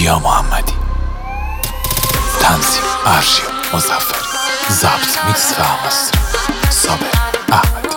کیا محمدی، تنظیم ارشیا مظفری، ضبط میکس و همستر صابر احمدی.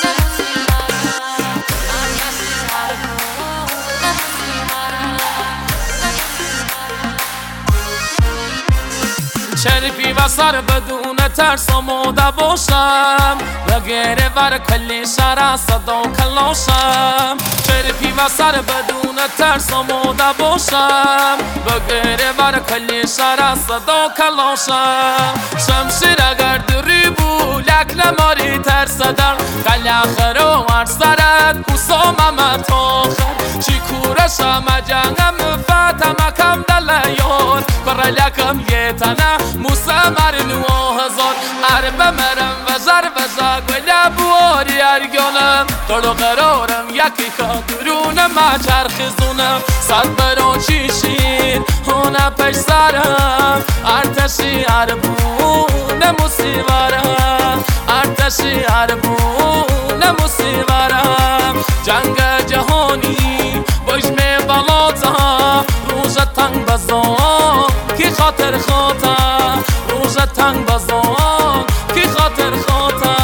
شریفی و سر بدون ترس آماده باشم و گره ور کلی شهر صدا کلاشم. شریفی و سر بدون ترس آماده باشم و گره ور کلی شهر صدا کلاشم. شمشیر اگر دوری بو لک نماری ترسدن قلی آخر و ورسرد اسامم تاخر چی کورشم جنگم فتم کم دلیار کار لکم یه تنه مسمر نو هزار عرب مرم و زر و زاگ و لبواری ارگانم دارو قرارم یکی خاطرونم ما چرخزونم صد برا چیشین هونه پش سرم ارتشی عربون موسیوارم ارتشی عربون موسیوارم جنگ جهانی بجمه بلاتا روز تنگ بزان کی خاطر خاطر روز تنگ بزان کی خاطر خاطر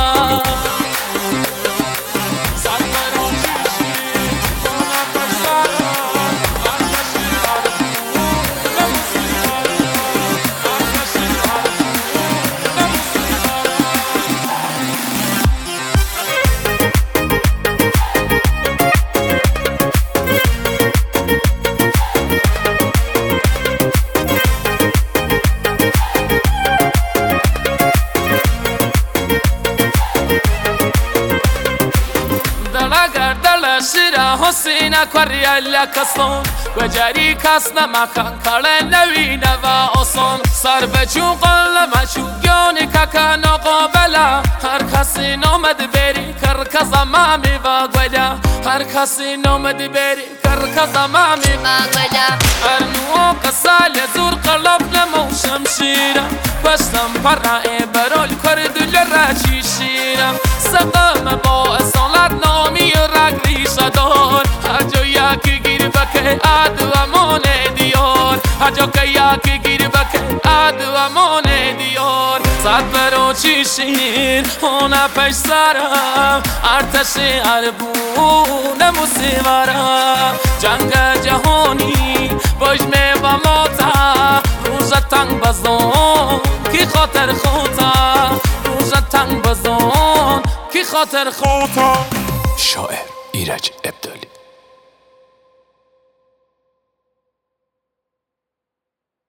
شیره حسینه کاری لکستان و جری کس نمکن کار نوینه و آسان سر به چوقل مشوگیانی که کن قابله هر کسی نامد بری کر کزمامی و گوله هر کسی نامد بری کر کزمامی و گوله هر نوع قسال زور قلب نمو شمشیره پشتم پرعه برال کرد لرچی شیرم سقم با اصالت نامی رگ ریشه دار هر جا یکی گیر بکه عد و امان دیار هر جا که یکی گیر بکه عد و امان دیار صد برا چی شیر هونه پش سرم ارتش عربون موسیوارم جنگ جهانی بجمه و ماتا روز تنگ بزان کی خاطر خاطر روز تنگ بزان کی خاطر خاطر. شاعر ایرج ابدالی.